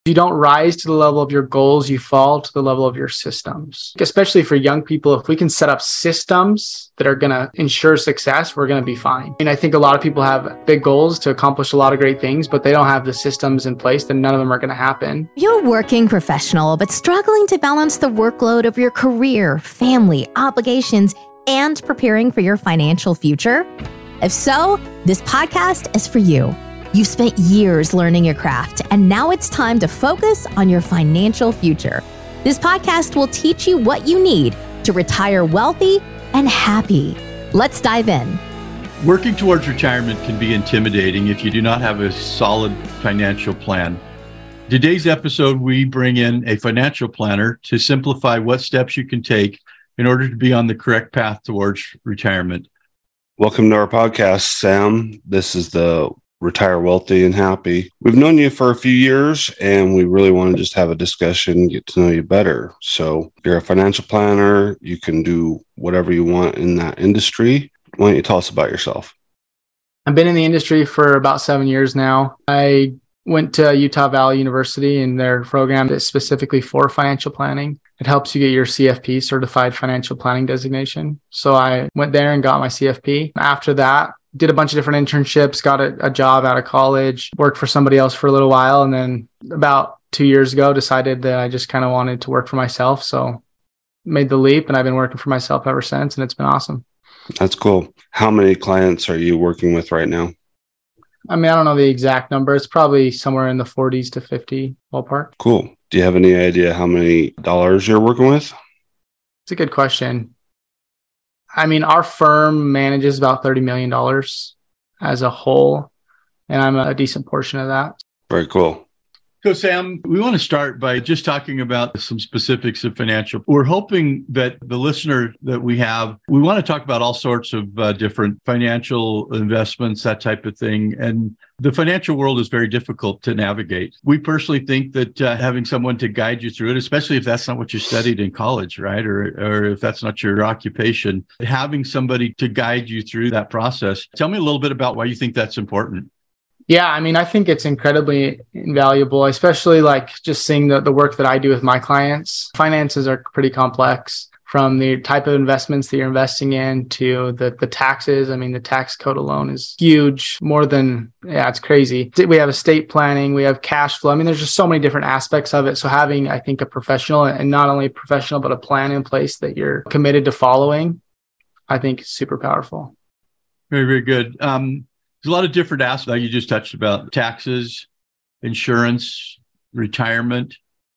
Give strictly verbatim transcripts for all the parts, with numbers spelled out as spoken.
you don't rise to the level of your goals, you fall to the level of your systems. Especially for young people, if we can set up systems that are going to ensure success, we're going to be fine. And I think a lot of people have big goals to accomplish a lot of great things, but they don't have the systems in place, then none of them are going to happen. You're a working professional, but struggling to balance the workload of your career, family, obligations, and preparing for your financial future? If so, this podcast is for you. You've spent years learning your craft, and now it's time to focus on your financial future. This podcast will teach you what you need to retire wealthy and happy. Let's dive in. Working towards retirement can be intimidating if you do not have a solid financial plan. Today's episode, we bring in a financial planner to simplify what steps you can take in order to be on the correct path towards retirement. Welcome to our podcast, Sam. This is the Retire Wealthy and Happy. We've known you for a few years, and we really want to just have a discussion, get to know you better. So you're a financial planner. You can do whatever you want in that industry. Why don't you tell us about yourself? I've been in the industry for about seven years now. I went to Utah Valley University, and their program is specifically for financial planning. It helps you get your C F P, Certified Financial Planning Designation. So I went there and got my C F P. After that, did a bunch of different internships, got a, a job out of college, worked for somebody else for a little while. And then about two years ago, decided that I just kind of wanted to work for myself. So made the leap, and I've been working for myself ever since. And it's been awesome. That's cool. How many clients are you working with right now? I mean, I don't know the exact number. It's probably somewhere in the forties to fifty ballpark. Cool. Do you have any idea how many dollars you're working with? It's a good question. I mean, our firm manages about thirty million dollars as a whole, and I'm a decent portion of that. Very cool. So, Sam, we want to start by just talking about some specifics of financial. We're hoping that the listener that we have, we want to talk about all sorts of uh, different financial investments, that type of thing. And the financial world is very difficult to navigate. We personally think that uh, having someone to guide you through it, especially if that's not what you studied in college, right? Or, or if that's not your occupation, having somebody to guide you through that process. Tell me a little bit about why you think that's important. Yeah, I mean, I think it's incredibly invaluable, especially like just seeing the, the work that I do with my clients. Finances are pretty complex, from the type of investments that you're investing in to the, the taxes. I mean, the tax code alone is huge, more than, yeah, it's crazy. We have estate planning, we have cash flow. I mean, there's just so many different aspects of it. So having, I think, a professional, and not only professional, but a plan in place that you're committed to following, I think is super powerful. Very, very good. Um, There's a lot of different aspects that you just touched about: taxes, insurance, retirement,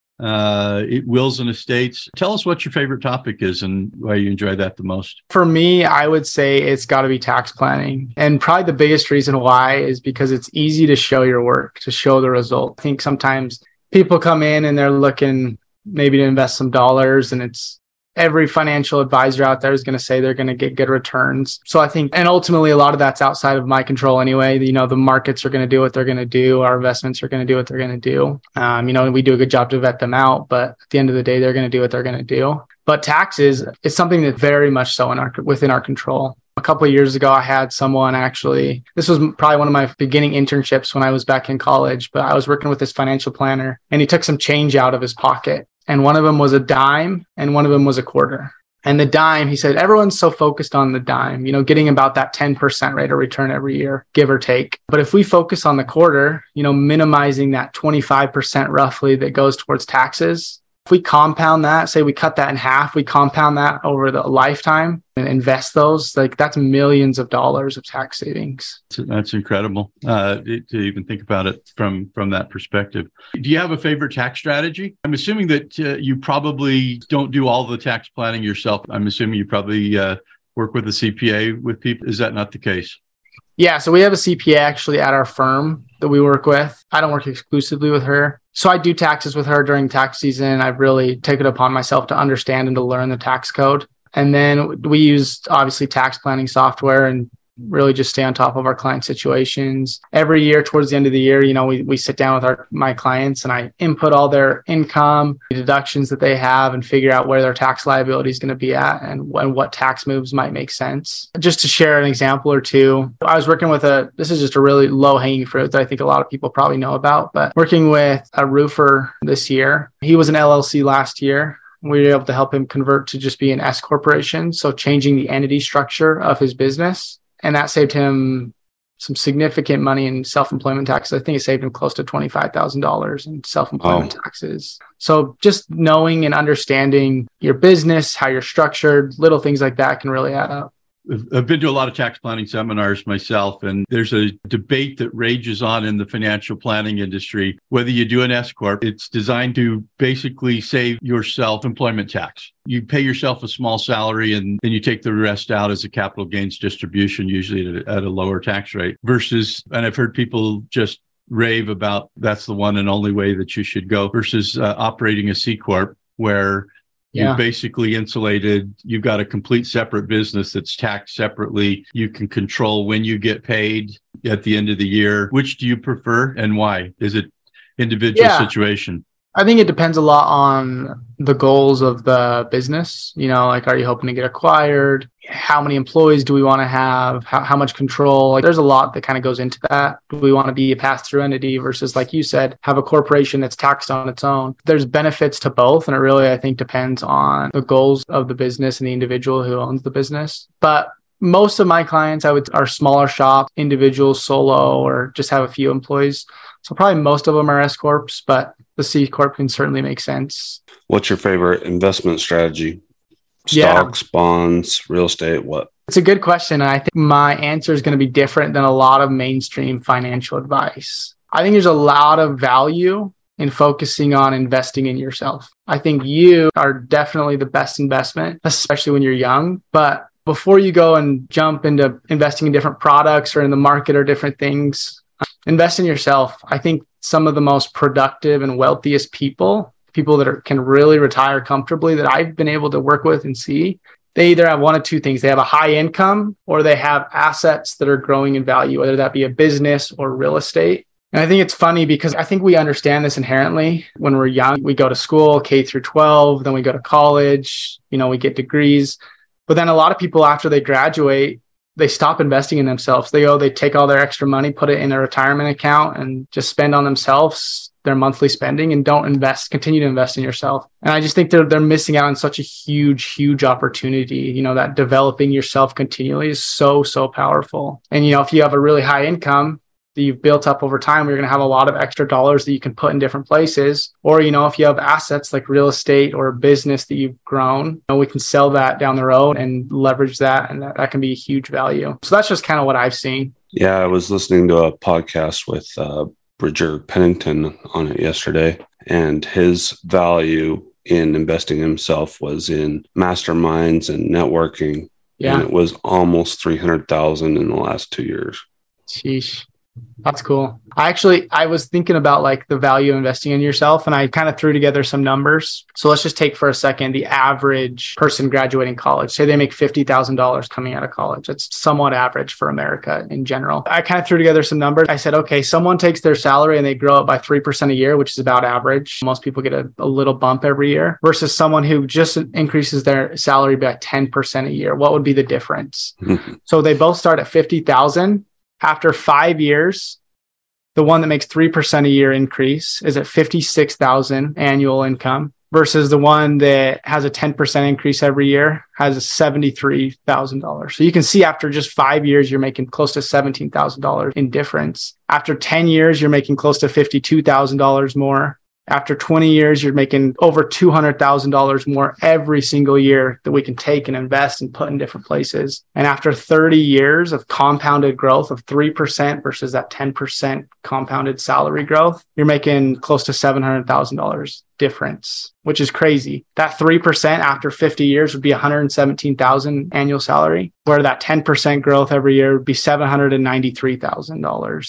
uh, it, wills and estates. Tell us what your favorite topic is and why you enjoy that the most. For me, I would say it's got to be tax planning. And probably the biggest reason why is because it's easy to show your work, to show the result. I think sometimes people come in and they're looking maybe to invest some dollars, and it's every financial advisor out there is going to say they're going to get good returns. So I think, and ultimately a lot of that's outside of my control anyway. You know, the markets are going to do what they're going to do. Our investments are going to do what they're going to do. Um, you know, we do a good job to vet them out, but at the end of the day, they're going to do what they're going to do. But taxes is something that's very much so in our, within our control. A couple of years ago, I had someone actually, this was probably one of my beginning internships when I was back in college, but I was working with this financial planner, and he took some change out of his pocket. And one of them was a dime and one of them was a quarter. And the dime, he said, everyone's so focused on the dime, you know, getting about that ten percent rate of return every year, give or take. But if we focus on the quarter, you know, minimizing that twenty-five percent roughly that goes towards taxes, if we compound that, say we cut that in half, we compound that over the lifetime and invest those, like that's millions of dollars of tax savings. That's incredible uh, to even think about it from, from that perspective. Do you have a favorite tax strategy? I'm assuming that uh, you probably don't do all the tax planning yourself. I'm assuming you probably uh, work with a C P A with people. Is that not the case? Yeah, so we have a C P A actually at our firm that we work with. I don't work exclusively with her. So I do taxes with her during tax season. I've really taken it upon myself to understand and to learn the tax code. And then we use obviously tax planning software, and really just stay on top of our client situations. Every year, towards the end of the year, you know, we, we sit down with our my clients and I input all their income, the deductions that they have, and figure out where their tax liability is going to be at and when what tax moves might make sense. Just to share an example or two, I was working with a, this is just a really low hanging fruit that I think a lot of people probably know about, but working with a roofer this year. He was an L L C last year. We were able to help him convert to just be an S corporation. So changing the entity structure of his business. And that saved him some significant money in self-employment taxes. I think it saved him close to twenty-five thousand dollars in self-employment oh. taxes. So just knowing and understanding your business, how you're structured, little things like that can really add up. I've been to a lot of tax planning seminars myself, and there's a debate that rages on in the financial planning industry. Whether you do an S corp, it's designed to basically save yourself employment tax. You pay yourself a small salary and then you take the rest out as a capital gains distribution, usually at a, at a lower tax rate versus, and I've heard people just rave about that's the one and only way that you should go versus uh, operating a C corp where You're yeah. basically insulated. You've got a complete separate business that's taxed separately. You can control when you get paid at the end of the year. Which do you prefer and why? Is it individual yeah. situation? I think it depends a lot on the goals of the business. You know, like, are you hoping to get acquired? How many employees do we want to have? How, how much control? Like, there's a lot that kind of goes into that. Do we want to be a pass-through entity versus, like you said, have a corporation that's taxed on its own? There's benefits to both. And it really, I think, depends on the goals of the business and the individual who owns the business. But most of my clients, I would, are smaller shops, individuals, solo, or just have a few employees. So probably most of them are S corps, but the C corp can certainly make sense. What's your favorite investment strategy? Stocks, yeah. bonds, real estate, what? It's a good question. And I think my answer is going to be different than a lot of mainstream financial advice. I think there's a lot of value in focusing on investing in yourself. I think you are definitely the best investment, especially when you're young. But before you go and jump into investing in different products or in the market or different things, invest in yourself. I think some of the most productive and wealthiest people, people that are, can really retire comfortably that I've been able to work with and see, they either have one of two things. They have a high income or they have assets that are growing in value, whether that be a business or real estate. And I think it's funny because I think we understand this inherently when we're young. We go to school, K through twelve, then we go to college, you know, we get degrees. But then a lot of people after they graduate, they stop investing in themselves. They go, they take all their extra money, put it in a retirement account and just spend on themselves, their monthly spending, and don't invest, continue to invest in yourself. And I just think they're, they're missing out on such a huge, huge opportunity. You know, that developing yourself continually is so, so powerful. And, you know, if you have a really high income that you've built up over time, you're going to have a lot of extra dollars that you can put in different places. Or, you know, if you have assets like real estate or a business that you've grown, you know, we can sell that down the road and leverage that. And that, that can be a huge value. So that's just kind of what I've seen. Yeah, I was listening to a podcast with uh, Bridger Pennington on it yesterday, and his value in investing in himself was in masterminds and networking. Yeah. And it was almost three hundred thousand in the last two years. Sheesh. That's cool. I actually, I was thinking about like the value of investing in yourself, and I kind of threw together some numbers. So let's just take for a second the average person graduating college. Say they make fifty thousand dollars coming out of college. That's somewhat average for America in general. I kind of threw together some numbers. I said, okay, someone takes their salary and they grow it by three percent a year, which is about average. Most people get a, a little bump every year versus someone who just increases their salary by ten percent a year. What would be the difference? So they both start at fifty thousand. After five years, the one that makes three percent a year increase is at fifty-six thousand annual income versus the one that has a ten percent increase every year has a seventy-three thousand dollars. So you can see after just five years, you're making close to seventeen thousand dollars in difference. After ten years, you're making close to fifty-two thousand dollars more. After twenty years, you're making over two hundred thousand dollars more every single year that we can take and invest and put in different places. And after thirty years of compounded growth of three percent versus that ten percent compounded salary growth, you're making close to seven hundred thousand dollars difference, which is crazy. That three percent after fifty years would be one hundred seventeen thousand dollars annual salary, where that ten percent growth every year would be seven hundred ninety-three thousand dollars.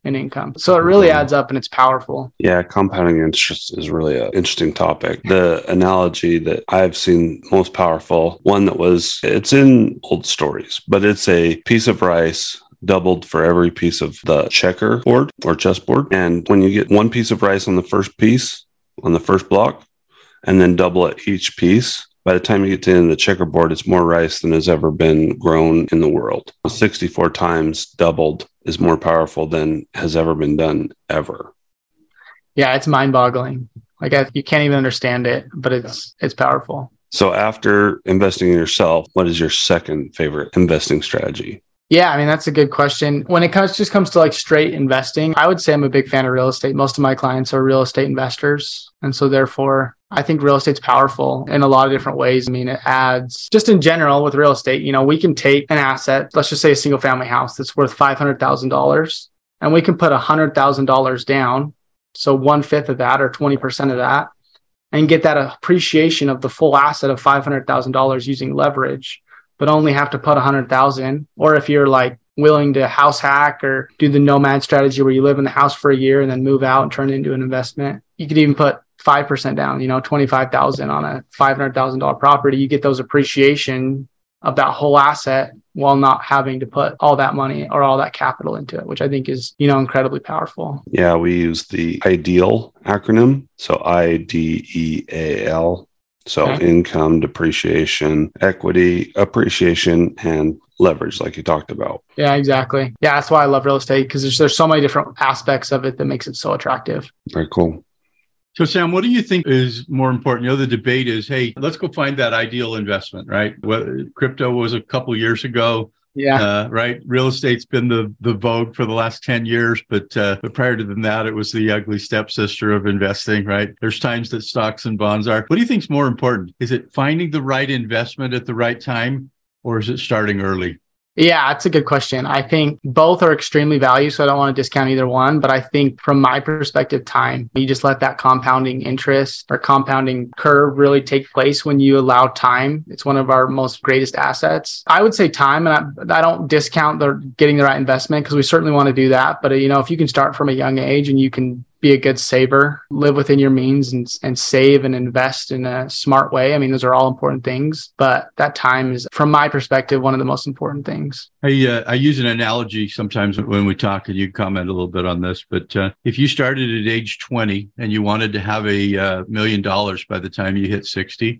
in income. So it really adds up and it's powerful. Yeah, compounding interest is really an interesting topic. The analogy that I've seen most powerful, one that was, it's in old stories, but it's a piece of rice doubled for every piece of the checkerboard or chessboard. And when you get one piece of rice on the first piece, on the first block, and then double it each piece, by the time you get to the end of the checkerboard, it's more rice than has ever been grown in the world. sixty-four times doubled is more powerful than has ever been done ever. Yeah, it's mind-boggling. Like I, you can't even understand it, but it's it's powerful. So after investing in yourself, what is your second favorite investing strategy? Yeah, I mean, that's a good question. When it comes just comes to like straight investing, I would say I'm a big fan of real estate. Most of my clients are real estate investors. And so therefore, I think real estate's powerful in a lot of different ways. I mean, it adds just in general with real estate, you know, we can take an asset, let's just say a single family house that's worth five hundred thousand dollars, and we can put one hundred thousand dollars down. So one fifth of that or twenty percent of that, and get that appreciation of the full asset of five hundred thousand dollars using leverage, but only have to put one hundred thousand dollars. Or if you're like willing to house hack or do the nomad strategy where you live in the house for a year and then move out and turn it into an investment, you could even put five percent down, you know, twenty-five thousand on a five hundred thousand dollars property. You get those appreciation of that whole asset while not having to put all that money or all that capital into it, which I think is, you know, incredibly powerful. Yeah, we use the IDEAL acronym. So I D E A L. So okay. Income, depreciation, equity, appreciation, and leverage, like you talked about. Yeah, exactly. Yeah, that's why I love real estate, because there's, there's so many different aspects of it that makes it so attractive. Very cool. So Sam, what do you think is more important? You know, the debate is, hey, let's go find that ideal investment, right? What, crypto was a couple years ago. Yeah. Uh, right. Real estate's been the the vogue for the last ten years, but uh, but prior to that, it was the ugly stepsister of investing, right? There's times that stocks and bonds are. What do you think is more important? Is it finding the right investment at the right time, or is it starting early? Yeah, that's a good question. I think both are extremely valued, so I don't want to discount either one. But I think from my perspective, time, you just let that compounding interest or compounding curve really take place when you allow time. It's one of our most greatest assets. I would say time, and I, I don't discount the getting the right investment, because we certainly want to do that. But, you know, if you can start from a young age and you can be a good saver, live within your means and, and save and invest in a smart way. I mean, those are all important things, but that time is, from my perspective, one of the most important things. I, uh, I use an analogy sometimes when we talk, and you comment a little bit on this, but uh, if you started at age twenty and you wanted to have a uh, million dollars by the time you hit sixty,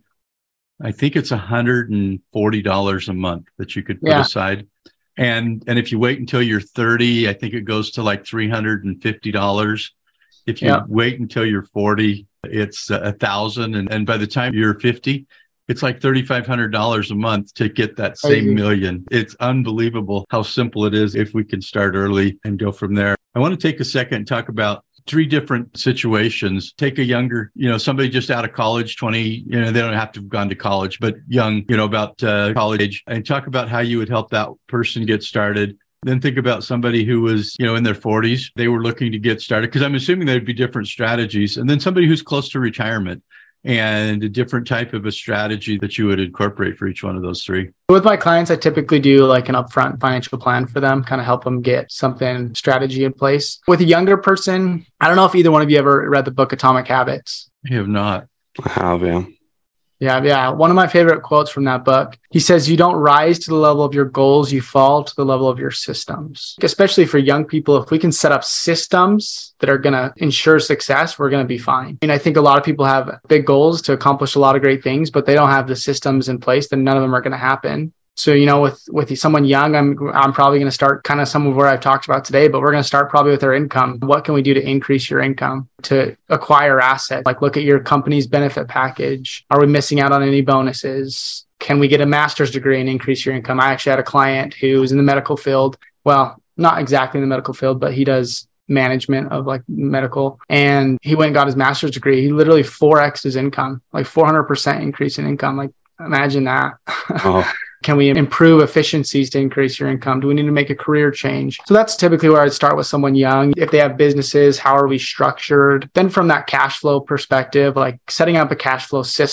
I think it's one hundred forty dollars a month that you could put yeah. aside. And, and if you wait until you're thirty, I think it goes to like three hundred fifty dollars. If you yeah. wait until you're forty, it's a uh, thousand. And, and by the time you're fifty, it's like three thousand five hundred dollars a month to get that same Crazy. million. It's unbelievable how simple it is if we can start early and go from there. I want to take a second and talk about three different situations. Take a younger, you know, somebody just out of college, twenty, you know, they don't have to have gone to college, but young, you know, about uh, college age, and talk about how you would help that person get started. Then think about somebody who was, you know, in their forties. They were looking to get started, because I'm assuming there'd be different strategies. And then somebody who's close to retirement, and a different type of a strategy that you would incorporate for each one of those three. With my clients, I typically do like an upfront financial plan for them, kind of help them get something, strategy in place. With a younger person, I don't know if either one of you ever read the book Atomic Habits. I have not. I have, yeah. Yeah, yeah. One of my favorite quotes from that book, he says, you don't rise to the level of your goals, you fall to the level of your systems. Especially for young people, if we can set up systems that are going to ensure success, we're going to be fine. And I think a lot of people have big goals to accomplish a lot of great things, but they don't have the systems in place, then none of them are going to happen. So, you know, with, with someone young, I'm I'm probably going to start kind of some of where I've talked about today, but we're going to start probably with their income. What can we do to increase your income, to acquire assets? Like, look at your company's benefit package. Are we missing out on any bonuses? Can we get a master's degree and increase your income? I actually had a client who was in the medical field. Well, not exactly in the medical field, but he does management of like medical. And he went and got his master's degree. He literally four X'd his income, like four hundred percent increase in income. Like, imagine that. Oh. Can we improve efficiencies to increase your income? Do we need to make a career change? So that's typically where I'd start with someone young. If they have businesses, how are we structured? Then from that cash flow perspective, like setting up a cash flow system,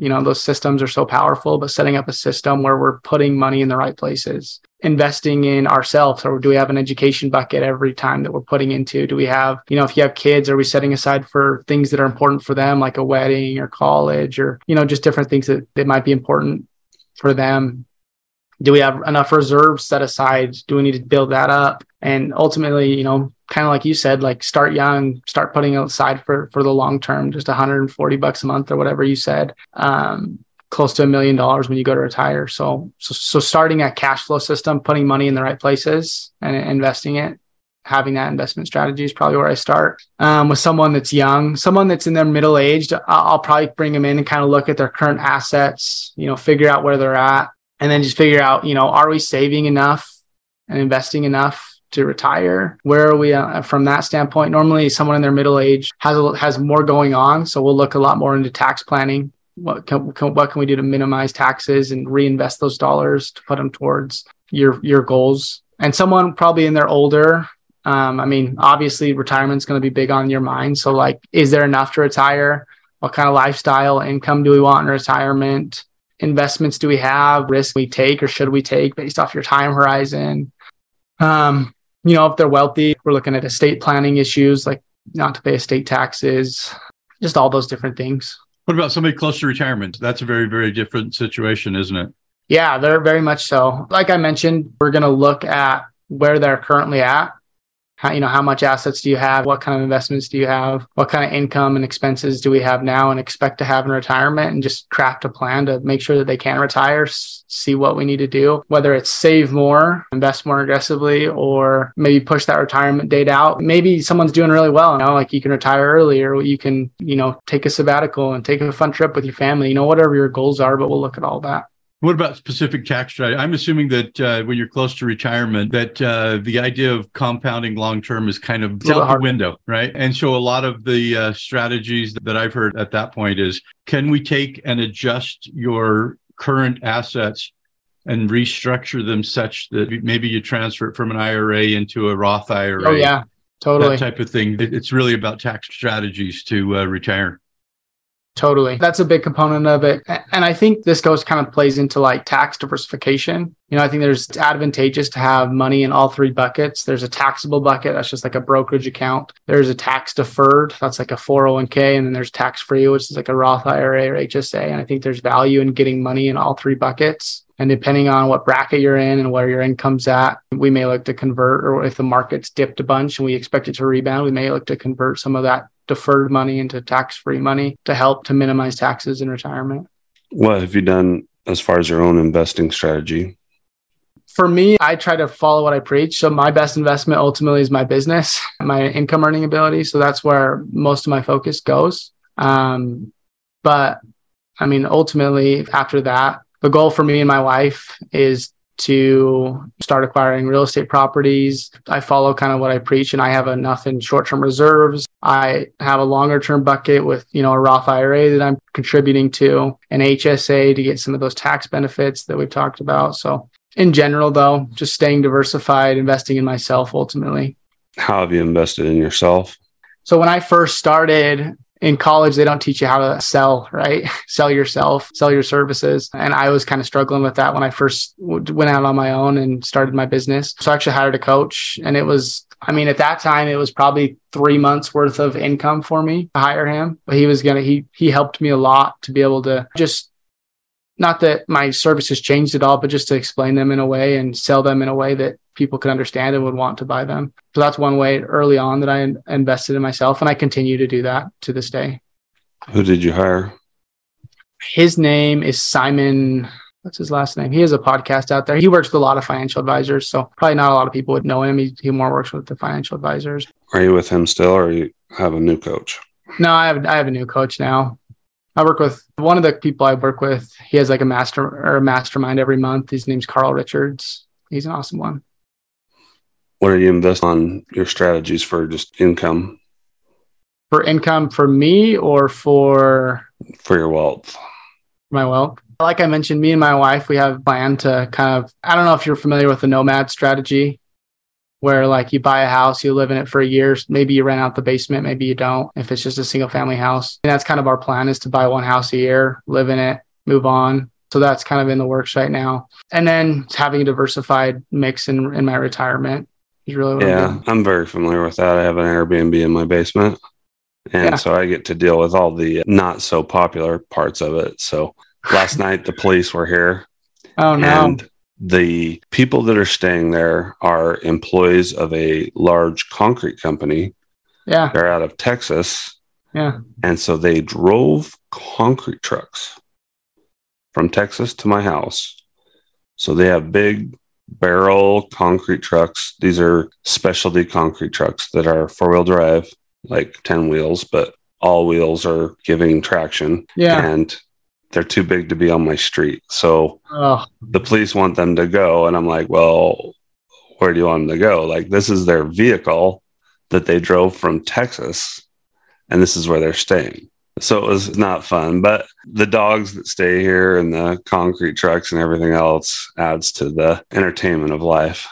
you know, those systems are so powerful, but setting up a system where we're putting money in the right places, investing in ourselves, or do we have an education bucket every time that we're putting into? Do we have, you know, if you have kids, are we setting aside for things that are important for them, like a wedding or college, or, you know, just different things that, that might be important for them? Do we have enough reserves set aside? Do we need to build that up? And ultimately, you know, kind of like you said, like start young, start putting aside for, for the long term, just one hundred forty bucks a month or whatever you said, um, close to a million dollars when you go to retire. So, so, so starting a cash flow system, putting money in the right places and investing it, having that investment strategy is probably where I start. Um, with someone that's young, someone that's in their middle aged, I'll, I'll probably bring them in and kind of look at their current assets, you know, figure out where they're at, and then just figure out, you know, are we saving enough and investing enough to retire? Where are we uh, from that standpoint? Normally someone in their middle age has a, has more going on. So we'll look a lot more into tax planning. What can, can what can we do to minimize taxes and reinvest those dollars to put them towards your your goals? And someone probably in their older, um, I mean, obviously retirement's going to be big on your mind. So like, is there enough to retire? What kind of lifestyle income do we want in retirement? Investments do we have? Risk we take or should we take based off your time horizon? Um, you know, if they're wealthy, we're looking at estate planning issues, like not to pay estate taxes, just all those different things. What about somebody close to retirement? That's a very, very different situation, isn't it? Yeah, they're very much so. Like I mentioned, we're going to look at where they're currently at. How, you know, how much assets do you have? What kind of investments do you have? What kind of income and expenses do we have now and expect to have in retirement? And just craft a plan to make sure that they can retire, s- see what we need to do, whether it's save more, invest more aggressively, or maybe push that retirement date out. Maybe someone's doing really well, you know, like you can retire early, or you can, you know, take a sabbatical and take a fun trip with your family, you know, whatever your goals are, but we'll look at all that. What about specific tax strategy? I'm assuming that uh, when you're close to retirement, that uh, the idea of compounding long-term is kind of out the window, right? And so a lot of the uh, strategies that I've heard at that point is, can we take and adjust your current assets and restructure them such that maybe you transfer it from an I R A into a Roth I R A? Oh, yeah, totally. That type of thing. It's really about tax strategies to uh, retire. Totally. That's a big component of it. And I think this goes kind of plays into like tax diversification. You know, I think there's it's advantageous to have money in all three buckets. There's a taxable bucket. That's just like a brokerage account. There's a tax deferred. That's like a four oh one k. And then there's tax free, which is like a Roth I R A or H S A. And I think there's value in getting money in all three buckets. And depending on what bracket you're in and where your income's at, we may look to convert, or if the market's dipped a bunch and we expect it to rebound, we may look to convert some of that deferred money into tax-free money to help to minimize taxes in retirement. What have you done as far as your own investing strategy? For me, I try to follow what I preach. So my best investment ultimately is my business, my income earning ability. So that's where most of my focus goes. Um, but I mean, ultimately after that, the goal for me and my wife is to start acquiring real estate properties. I follow kind of what I preach, and I have enough in short-term reserves. I have a longer-term bucket with, you know, a Roth I R A that I'm contributing to, an H S A to get some of those tax benefits that we've talked about. So in general, though, just staying diversified, investing in myself ultimately. How have you invested in yourself? So when I first started, in college, they don't teach you how to sell, right? Sell yourself, sell your services. And I was kind of struggling with that when I first w- went out on my own and started my business. So I actually hired a coach, and it was, I mean, at that time, it was probably three months worth of income for me to hire him. But he was going to, he, he helped me a lot to be able to just, not that my services changed at all, but just to explain them in a way and sell them in a way that people could understand and would want to buy them. So that's one way early on that I in- invested in myself. And I continue to do that to this day. Who did you hire? His name is Simon. What's his last name? He has a podcast out there. He works with a lot of financial advisors. So probably not a lot of people would know him. He, he more works with the financial advisors. Are you with him still, or you have a new coach? No, I have, I have a new coach now. I work with one of the people I work with. He has like a master or a mastermind every month. His name's Carl Richards. He's an awesome one. What are you investing on your strategies for just income? For income for me or for? For your wealth. My wealth. Like I mentioned, me and my wife, we have a plan to kind of, I don't know if you're familiar with the nomad strategy. where like you buy a house, you live in it for a year, maybe you rent out the basement, maybe you don't, if it's just a single family house. And that's kind of our plan, is to buy one house a year, live in it, move on. So that's kind of in the works right now. And then having a diversified mix in, in my retirement is really what yeah, I'm doing. I'm very familiar with that. I have an Airbnb in my basement. And Yeah. so I get to deal with all the not so popular parts of it. So last night the police were here. Oh, no. And the people that are staying there are employees of a large concrete company. Yeah. They're out of Texas. Yeah. And so they drove concrete trucks from Texas to my house. So they have big barrel concrete trucks. These are specialty concrete trucks that are four-wheel drive, like ten wheels, but all wheels are giving traction. Yeah. And they're too big to be on my street. So Oh, the police want them to go. And I'm like, well, where do you want them to go? Like, this is their vehicle that they drove from Texas, and this is where they're staying. So it was not fun, but the dogs that stay here and the concrete trucks and everything else adds to the entertainment of life.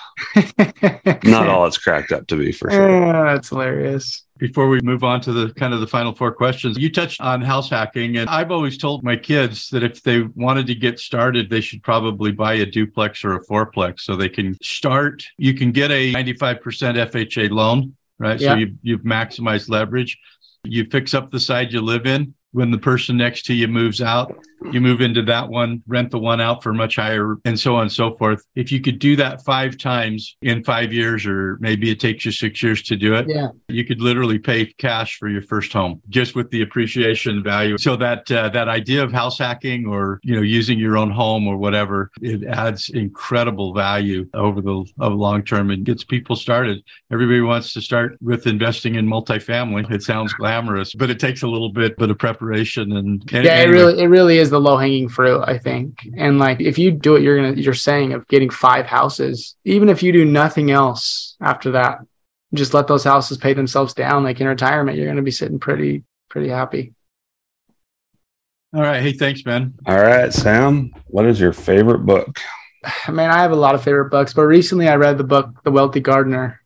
Not all it's cracked up to be, for sure. Yeah, that's hilarious. Before we move on to the kind of the final four questions, you touched on house hacking. And I've always told my kids that if they wanted to get started, they should probably buy a duplex or a fourplex so they can start. You can get a ninety-five percent F H A loan, right? Yeah. So you, you've maximized leverage. You fix up the side you live in. When the person next to you moves out, you move into that one, rent the one out for much higher, and so on and so forth. If you could do that five times in five years, or maybe it takes you six years to do it, Yeah. you could literally pay cash for your first home just with the appreciation value. So that uh, that idea of house hacking, or you know, using your own home or whatever, it adds incredible value over the over long term and gets people started. Everybody wants to start with investing in multifamily. It sounds glamorous, but it takes a little bit, but a preparation and, and Yeah, it anyway. really, it really is the low hanging fruit, I think. And like, if you do it, you're gonna, you're saying of getting five houses, even if you do nothing else after that, just let those houses pay themselves down. Like in retirement, you're gonna be sitting pretty, pretty happy. All right. Hey, thanks, man. All right, Sam, what is your favorite book? Man, I have a lot of favorite books, but recently I read the book The Wealthy Gardener,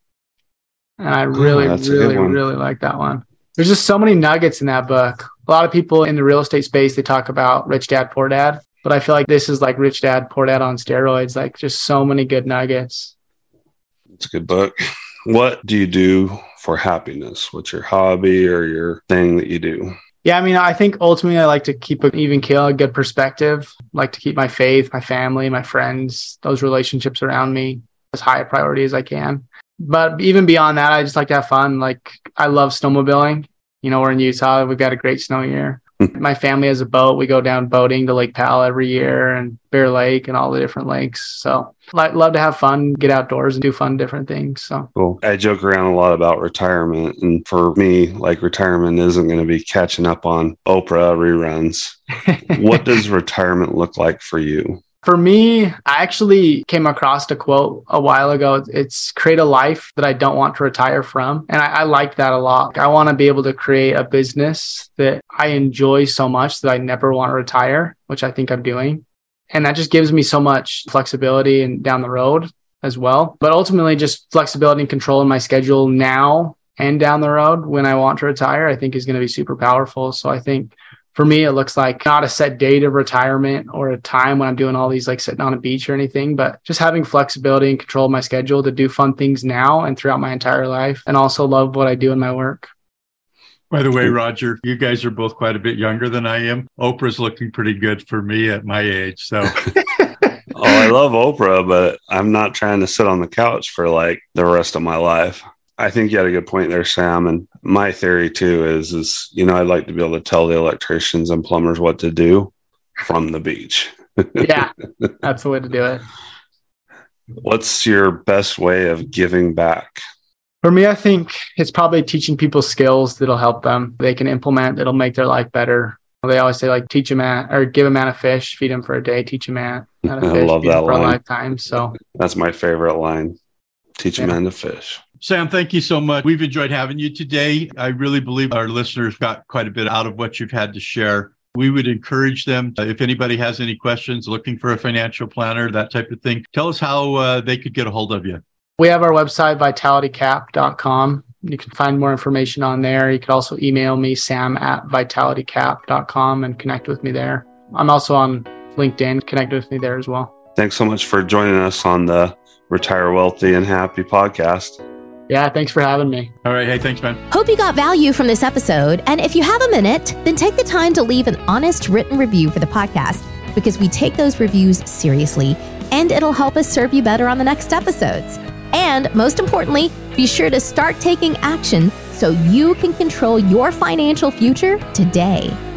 and I really, that's a good really, one. really like that one. There's just so many nuggets in that book. A lot of people in the real estate space, they talk about Rich Dad, Poor Dad, but I feel like this is like Rich Dad, Poor Dad on steroids. Like just so many good nuggets. It's a good book. What do you do for happiness? What's your hobby or your thing that you do? Yeah, I mean, I think ultimately I like to keep an even keel, a good perspective. I like to keep my faith, my family, my friends, those relationships around me as high a priority as I can. But even beyond that, I just like to have fun. Like I love snowmobiling. You know, we're in Utah. We've got a great snow year. My family has a boat. We go down boating to Lake Powell every year, and Bear Lake and all the different lakes. So like, love to have fun, get outdoors and do fun, different things. So Cool. I joke around a lot about retirement. And for me, like retirement isn't going to be catching up on Oprah reruns. What does retirement look like for you? for me, I actually came across a quote a while ago. It's create a life that I don't want to retire from. And I, I like that a lot. I want to be able to create a business that I enjoy so much that I never want to retire, which I think I'm doing. And that just gives me so much flexibility and down the road as well. But ultimately, just flexibility and control in my schedule now and down the road when I want to retire, I think is going to be super powerful. So I think for me, it looks like not a set date of retirement or a time when I'm doing all these like sitting on a beach or anything, but just having flexibility and control of my schedule to do fun things now and throughout my entire life, and also love what I do in my work. By the way, Roger, you guys are both quite a bit younger than I am. Oprah's looking pretty good for me at my age. So, Oh, I love Oprah, but I'm not trying to sit on the couch for like the rest of my life. I think you had a good point there, Sam. And my theory too is, is, you know, I'd like to be able to tell the electricians and plumbers what to do from the beach. Yeah, that's the way to do it. What's your best way of giving back? For me, I think it's probably teaching people skills that'll help them. They can implement, that'll make their life better. They always say like teach a man or give a man a fish, feed him for a day, teach a man how to I fish, love feed him that for a line. lifetime. So That's my favorite line. Teach a Yeah. man to fish. Sam, thank you so much. We've enjoyed having you today. I really believe our listeners got quite a bit out of what you've had to share. We would encourage them, uh, if anybody has any questions, looking for a financial planner, that type of thing, tell us how uh, they could get a hold of you. We have our website, vitality cap dot com. You can find more information on there. You can also email me, sam at vitality cap dot com, and connect with me there. I'm also on LinkedIn. Connect with me there as well. Thanks so much for joining us on the Retire Wealthy and Happy podcast. Yeah, thanks for having me. All right. Hey, thanks, man. Hope you got value from this episode. And if you have a minute, then take the time to leave an honest written review for the podcast, because we take those reviews seriously and it'll help us serve you better on the next episodes. And most importantly, be sure to start taking action so you can control your financial future today.